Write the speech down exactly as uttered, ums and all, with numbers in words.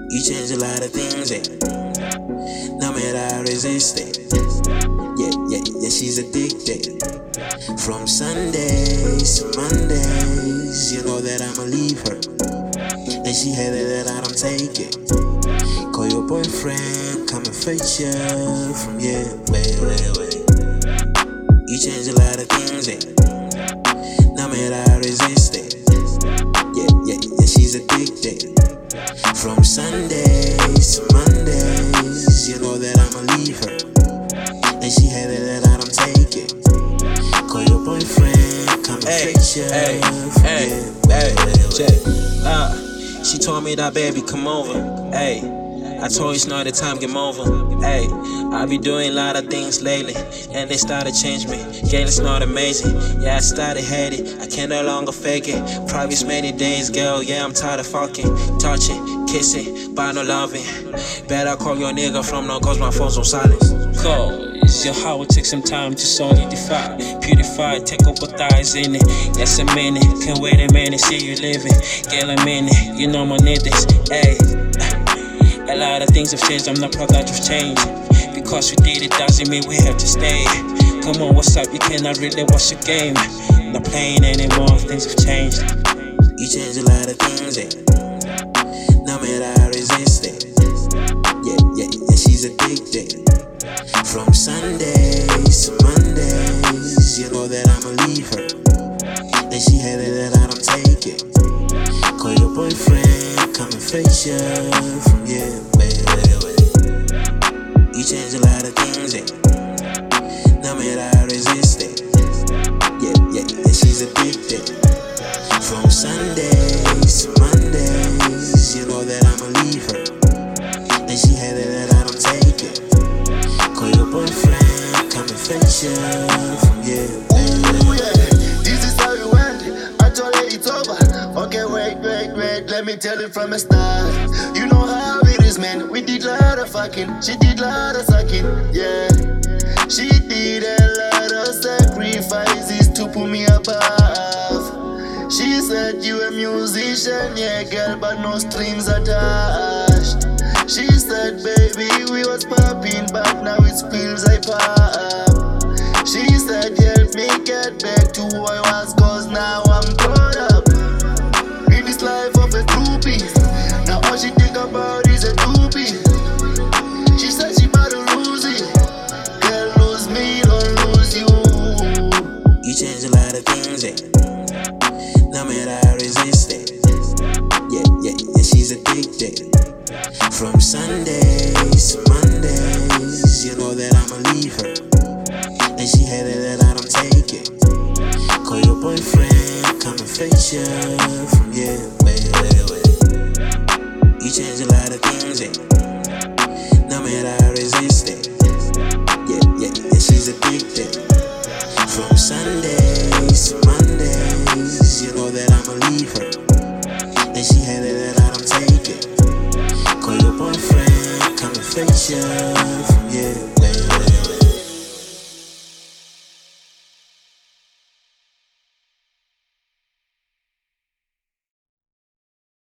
You change a lot of things, eh? No matter I resist it. Yeah, yeah, yeah, she's addicted. From Sundays to Mondays, you know that I'ma leave her. And she had it that I don't take it. Call your boyfriend, come and fetch you from yeah, wait, wait, wait. You change a lot of things, eh? No matter I resist it. Yeah, yeah, yeah, she's addicted. From Sundays to Mondays, you know that I'ma leave her. And she had it that I don't take it. Call your boyfriend, come and Hey, fetch you hey, from hey, yeah, hey, wait, wait, check. wait. Uh, she told me that baby come over. Hey, I told you it's not the time, game over. Hey, I be doing a lot of things lately, and they started change me. Girl, it's not amazing. Yeah, I started hating. I can no longer fake it. Probably many days, girl. Yeah, I'm tired of fucking, touching, kissing, but no loving. Better call your nigga from now, cause my phone's on silence. Cause your heart will take some time to solidify, purify, take up both eyes in it. Yes, a minute, can't wait a minute, see you living. Girl, a minute, you know my need this. Hey, a lot of things have changed, I'm not proud that you've changed. Because we did it doesn't mean we have to stay. Come on, what's up, you cannot really watch the game. Not playing anymore, things have changed. You change a lot of things, eh? No matter I resist it. Yeah, yeah, yeah, she's addicted. From Sundays to Mondays, you know that I'ma leave her. And she had it that I don't take it. Call your boyfriend, come and fetch you from yeah, wait, wait, wait. You change a lot of things, eh? No matter I resist it. Yeah, yeah, yeah, she's addicted. From Sundays to Mondays, you know that I'ma leave her. And she had it that I don't take it. Call your boyfriend, come and fetch you from yeah. Ooh, yeah, this is how you end it. I told her it's over. Okay, wait, wait, wait, let me tell it from the start. You know how it is, man. We did lot of fucking, she did lot of sucking, yeah. She did a lot of sacrifices to put me above. She said you a musician, yeah, girl, but no strings attached. She said, baby, we was popping, but now it's pills I pop. She said, help me get back to who I was, cause now I'm caught up in this life of a groupie. Now all she think about is a doobie. She said she about to lose it. Girl, lose me, don't lose you. You change a lot of things, eh? No matter I resist it. Yeah, yeah, yeah, she's addicted. From Sundays to Mondays, you know that I'ma leave her. And she had it that I don't take it. Call your boyfriend, come and fetch you from yeah, wait, wait, wait. You change a lot of things, eh? No matter I resist it. Yeah, yeah, yeah, she's addicted. From Sundays to Mondays, you know that I'ma leave her. And she had it that I don't take it. Call your boyfriend, come and fetch you from